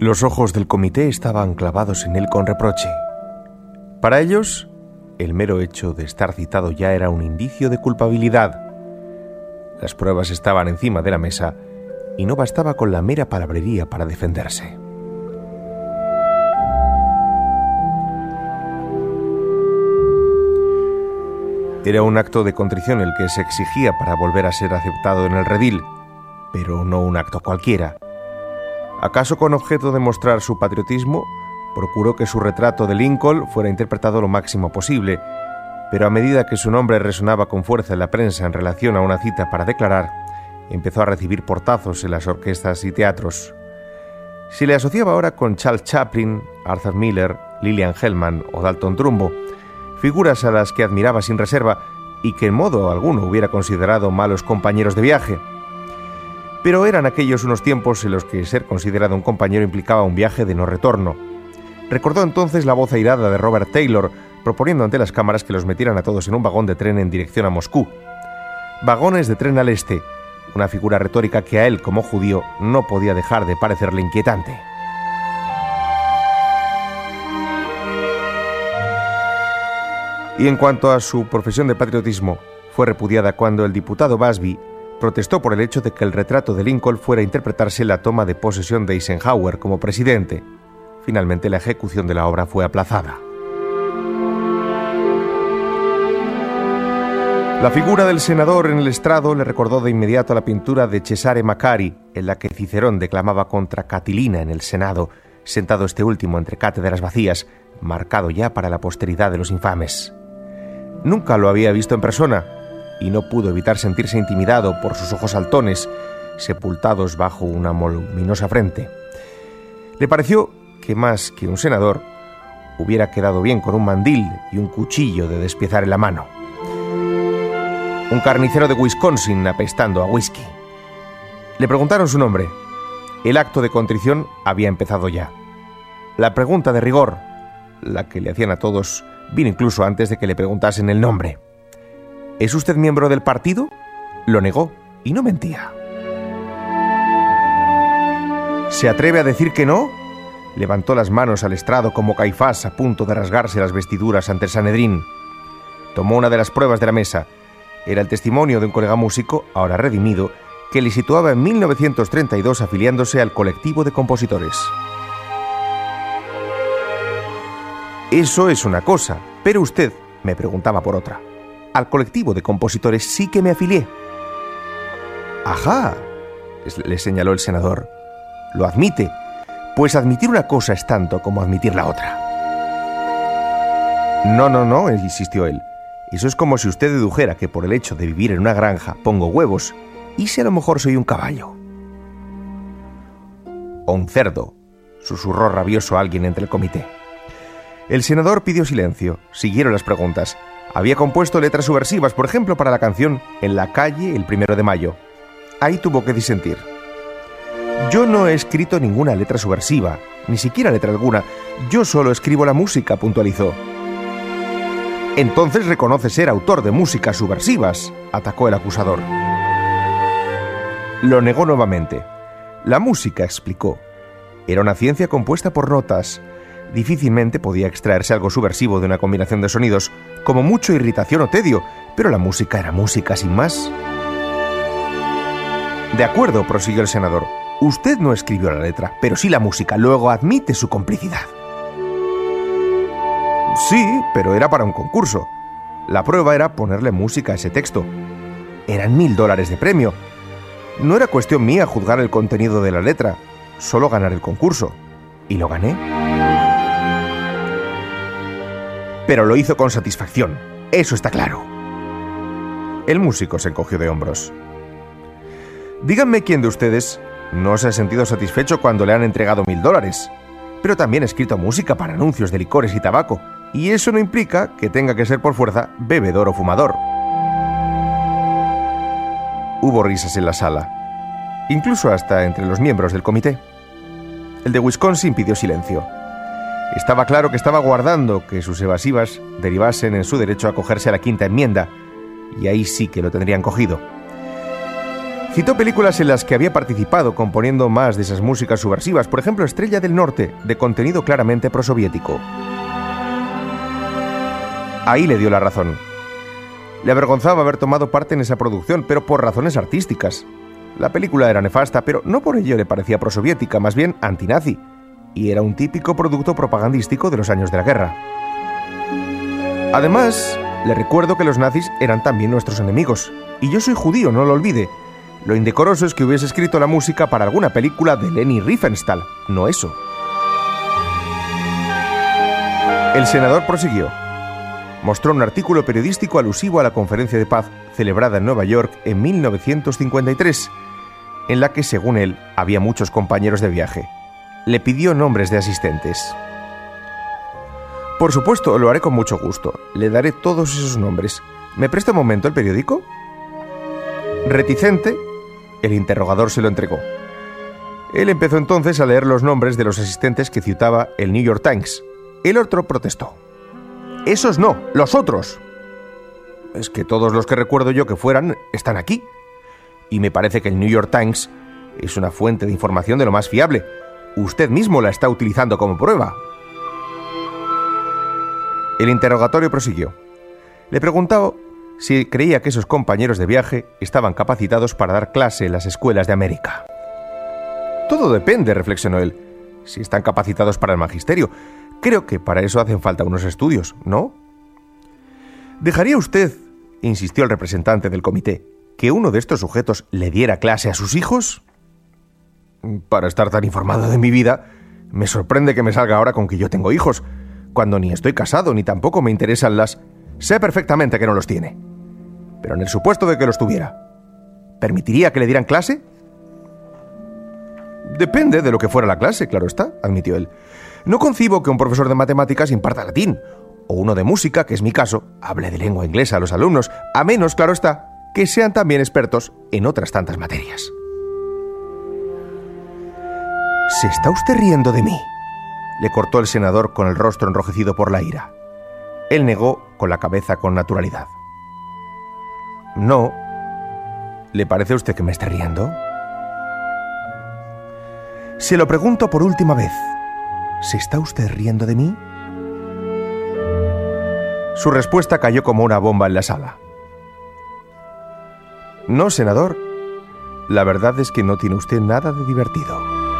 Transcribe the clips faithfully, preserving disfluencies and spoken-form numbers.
Los ojos del comité estaban clavados en él con reproche. Para ellos, el mero hecho de estar citado ya era un indicio de culpabilidad. Las pruebas estaban encima de la mesa y no bastaba con la mera palabrería para defenderse. Era un acto de contrición el que se exigía para volver a ser aceptado en el redil, pero no un acto cualquiera. ¿Acaso con objeto de mostrar su patriotismo, procuró que su retrato de Lincoln fuera interpretado lo máximo posible, pero a medida que su nombre resonaba con fuerza en la prensa en relación a una cita para declarar, empezó a recibir portazos en las orquestas y teatros? Si le asociaba ahora con Charles Chaplin, Arthur Miller, Lillian Hellman o Dalton Trumbo, figuras a las que admiraba sin reserva y que en modo alguno hubiera considerado malos compañeros de viaje. Pero eran aquellos unos tiempos en los que ser considerado un compañero implicaba un viaje de no retorno. Recordó entonces la voz airada de Robert Taylor, proponiendo ante las cámaras que los metieran a todos en un vagón de tren en dirección a Moscú. Vagones de tren al este, una figura retórica que a él, como judío, no podía dejar de parecerle inquietante. Y en cuanto a su profesión de patriotismo, fue repudiada cuando el diputado Busby protestó por el hecho de que el retrato de Lincoln fuera a interpretarse en la toma de posesión de Eisenhower como presidente. Finalmente, la ejecución de la obra fue aplazada. La figura del senador en el estrado le recordó de inmediato a la pintura de Cesare Macari, en la que Cicerón declamaba contra Catilina en el Senado, sentado este último entre cátedras vacías, marcado ya para la posteridad de los infames. Nunca lo había visto en persona, y no pudo evitar sentirse intimidado por sus ojos saltones, sepultados bajo una voluminosa frente. Le pareció que más que un senador, hubiera quedado bien con un mandil y un cuchillo de despiezar en la mano. Un carnicero de Wisconsin apestando a whisky. Le preguntaron su nombre. El acto de contrición había empezado ya. La pregunta de rigor, la que le hacían a todos, vino incluso antes de que le preguntasen el nombre. ¿Es usted miembro del partido? Lo negó, y no mentía. ¿Se atreve a decir que no? Levantó las manos al estrado como Caifás a punto de rasgarse las vestiduras ante el Sanedrín. Tomó una de las pruebas de la mesa. Era el testimonio de un colega músico, ahora redimido, que le situaba en mil novecientos treinta y dos afiliándose al colectivo de compositores. Eso es una cosa, pero usted me preguntaba por otra. Al colectivo de compositores sí que me afilié. Ajá, le señaló el senador. ¿Lo admite? Pues admitir una cosa es tanto como admitir la otra. No, no, no, insistió él. Eso es como si usted dedujera que por el hecho de vivir en una granja pongo huevos, y si a lo mejor soy un caballo. O un cerdo, susurró rabioso alguien entre el comité. El senador pidió silencio. Siguieron las preguntas. Había compuesto letras subversivas, por ejemplo, para la canción En la calle el primero de mayo. Ahí tuvo que disentir. Yo no he escrito ninguna letra subversiva, ni siquiera letra alguna. Yo solo escribo la música, puntualizó. Entonces reconoce ser autor de músicas subversivas, atacó el acusador. Lo negó nuevamente. La música, explicó, era una ciencia compuesta por notas. Difícilmente podía extraerse algo subversivo de una combinación de sonidos, como mucho irritación o tedio, pero la música era música sin más. De acuerdo, prosiguió el senador. Usted no escribió la letra, pero sí la música. Luego admite su complicidad. Sí, pero era para un concurso. La prueba era ponerle música a ese texto. Eran mil dólares de premio. No era cuestión mía juzgar el contenido de la letra, solo ganar el concurso. Y lo gané. Pero lo hizo con satisfacción. Eso está claro. El músico se encogió de hombros. Díganme quién de ustedes no se ha sentido satisfecho cuando le han entregado mil dólares. Pero también he escrito música para anuncios de licores y tabaco, y eso no implica que tenga que ser por fuerza bebedor o fumador. Hubo risas en la sala, incluso hasta entre los miembros del comité. El de Wisconsin pidió silencio. Estaba claro que estaba guardando que sus evasivas derivasen en su derecho a acogerse a la quinta enmienda, y ahí sí que lo tendrían cogido. Citó películas en las que había participado componiendo más de esas músicas subversivas, por ejemplo Estrella del Norte, de contenido claramente prosoviético. Ahí le dio la razón. Le avergonzaba haber tomado parte en esa producción, pero por razones artísticas. La película era nefasta, pero no por ello le parecía prosoviética, más bien antinazi, y era un típico producto propagandístico de los años de la guerra. Además, le recuerdo que los nazis eran también nuestros enemigos, y yo soy judío, no lo olvide. Lo indecoroso es que hubiese escrito la música para alguna película de Leni Riefenstahl, no eso. El senador prosiguió. Mostró un artículo periodístico alusivo a la conferencia de paz celebrada en Nueva York en mil novecientos cincuenta y tres, en la que, según él, había muchos compañeros de viaje. Le pidió nombres de asistentes. Por supuesto, lo haré con mucho gusto. Le daré todos esos nombres. ¿Me presta un momento el periódico? Reticente, el interrogador se lo entregó. Él empezó entonces a leer los nombres de los asistentes que citaba el New York Times. El otro protestó. «Esos no, los otros». «Es que todos los que recuerdo yo que fueran están aquí. Y me parece que el New York Times es una fuente de información de lo más fiable. Usted mismo la está utilizando como prueba». El interrogatorio prosiguió. Le preguntaba si creía que esos compañeros de viaje estaban capacitados para dar clase en las escuelas de América. «Todo depende», reflexionó él. «Si están capacitados para el magisterio. Creo que para eso hacen falta unos estudios, ¿no?» «¿Dejaría usted», insistió el representante del comité, «que uno de estos sujetos le diera clase a sus hijos?» «Para estar tan informado de mi vida, me sorprende que me salga ahora con que yo tengo hijos, cuando ni estoy casado ni tampoco me interesan las... Sé perfectamente que no los tiene. Pero en el supuesto de que los tuviera, ¿permitiría que le dieran clase?» «Depende de lo que fuera la clase, claro está», admitió él. «No concibo que un profesor de matemáticas imparta latín, o uno de música, que es mi caso, hable de lengua inglesa a los alumnos, a menos, claro está, que sean también expertos en otras tantas materias». «¿Se está usted riendo de mí?», le cortó el senador con el rostro enrojecido por la ira. Él negó con la cabeza con naturalidad. «No. ¿Le parece a usted que me esté riendo?» «Se lo pregunto por última vez. ¿Se está usted riendo de mí?». Su respuesta cayó como una bomba en la sala. «No, senador. La verdad es que no tiene usted nada de divertido».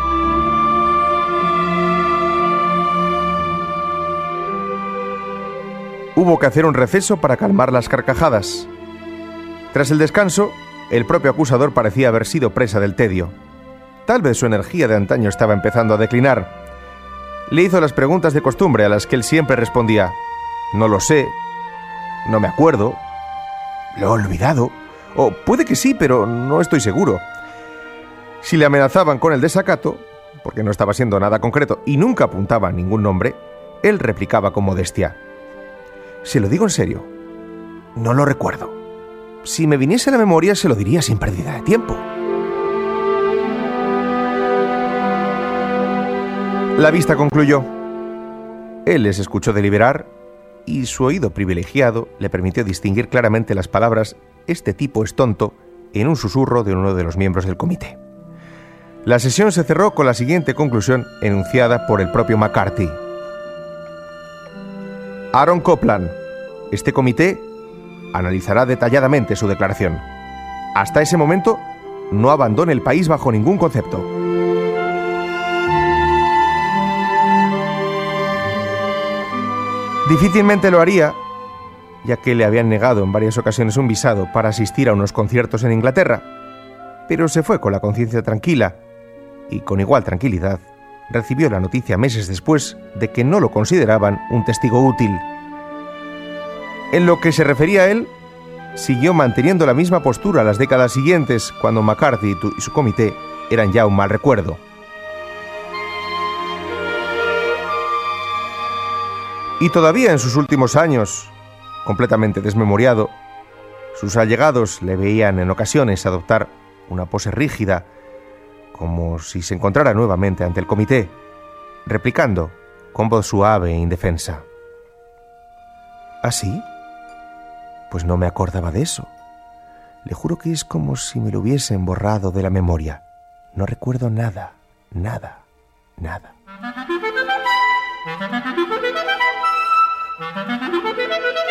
Hubo que hacer un receso para calmar las carcajadas. Tras el descanso, el propio acusador parecía haber sido presa del tedio. Tal vez su energía de antaño estaba empezando a declinar. Le hizo las preguntas de costumbre a las que él siempre respondía: «No lo sé», «No me acuerdo», «Lo he olvidado», o «Puede que sí, pero no estoy seguro». Si le amenazaban con el desacato, porque no estaba siendo nada concreto y nunca apuntaba a ningún nombre, él replicaba con modestia: «Se lo digo en serio, no lo recuerdo. Si me viniese a la memoria se lo diría sin pérdida de tiempo». La vista concluyó. Él les escuchó deliberar y su oído privilegiado le permitió distinguir claramente las palabras «este tipo es tonto» en un susurro de uno de los miembros del comité. La sesión se cerró con la siguiente conclusión enunciada por el propio McCarthy. Aaron Copland, este comité analizará detalladamente su declaración. Hasta ese momento, no abandone el país bajo ningún concepto. Difícilmente lo haría, ya que le habían negado en varias ocasiones un visado para asistir a unos conciertos en Inglaterra, pero se fue con la conciencia tranquila y, con igual tranquilidad, recibió la noticia meses después de que no lo consideraban un testigo útil. En lo que se refería a él, siguió manteniendo la misma postura las décadas siguientes, cuando McCarthy y su comité eran ya un mal recuerdo. Y todavía en sus últimos años, completamente desmemoriado, sus allegados le veían en ocasiones adoptar una pose rígida, como si se encontrara nuevamente ante el comité, replicando con voz suave e indefensa: ¿Ah, sí? Pues no me acordaba de eso. Le juro que es como si me lo hubiesen borrado de la memoria. No recuerdo nada, nada, nada. Thank you.